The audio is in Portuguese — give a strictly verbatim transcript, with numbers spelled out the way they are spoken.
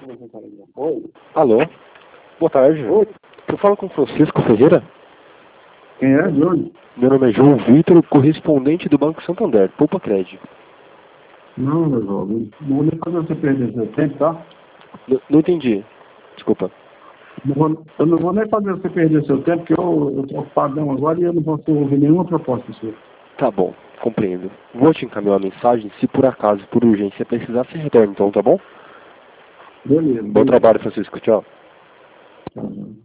Oi. Alô? Boa tarde. Oi. Eu falo com Francisco Ferreira. Quem é, Júlio? Meu nome é João Vitor, correspondente do Banco Santander, Poupa Crédito. Não, meu jovem. Não vou nem fazer você perder seu tempo, tá? N- Não entendi. Desculpa. Não vou, eu não vou nem fazer você perder seu tempo, porque eu eu estou ocupadão agora e eu não posso ouvir nenhuma proposta sua. Tá bom, compreendo. Vou te encaminhar uma mensagem, se por acaso, por urgência, precisar, você retorna então, tá bom? Beleza. Bom Beleza. trabalho, Francisco. Tchau. Tá.